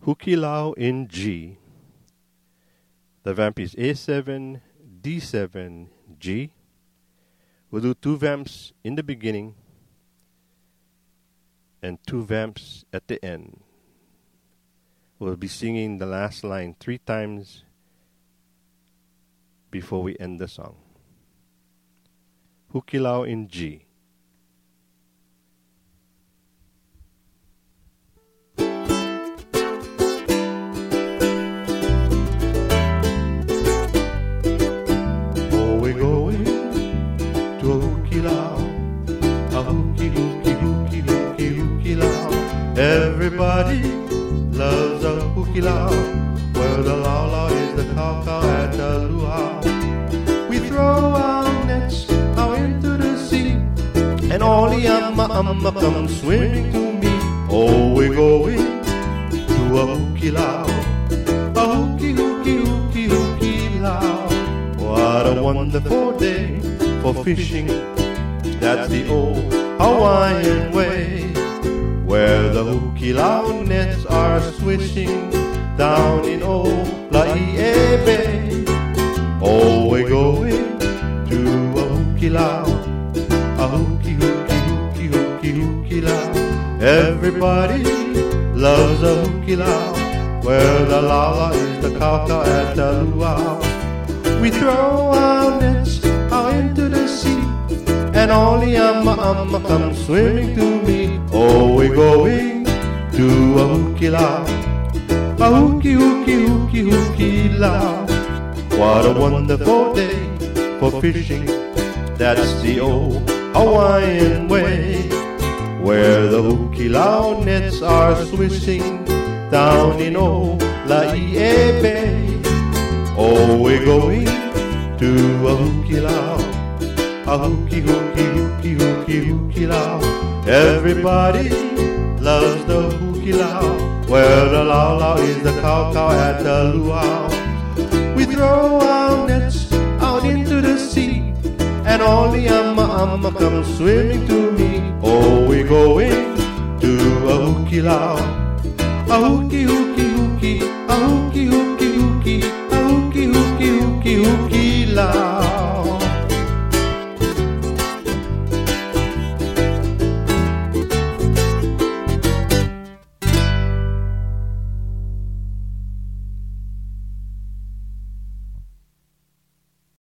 Hukilau in G. The vamp is A7, D7, G. We'll do 2 vamps in the beginning and 2 vamps at the end. We'll be singing the last line 3 times before we end the song. Hukilau in G. Everybody loves a hukilau, where the lao is the cow at the luau. We throw our nets out into the sea, and all the amma come swimming to me. Oh, we're going to a hukilau, a hukilau. What a wonderful day for fishing. That's the old Hawaiian way, where the hukilau nets are swishing down in old Laie Bay. Oh, we're going to a hukilau, a hukilau. Everybody loves a hukilau, where the lala is the cow at the luau. We throw our nets out into the sea, and all the amma come swimming to me. Oh, we're going to a hukilau, a hukilau. What a wonderful day for fishing. That's the old Hawaiian way, where the hukilau nets are swishing down in old Laie Bay. Oh, we're going to a hukilau, a hukilau. Everybody loves the hukilau, where the lao is the cow at the luau. We throw our nets out into the sea, and all the amma come swimming to me. Oh, we're going to a hukilau, a hukilau.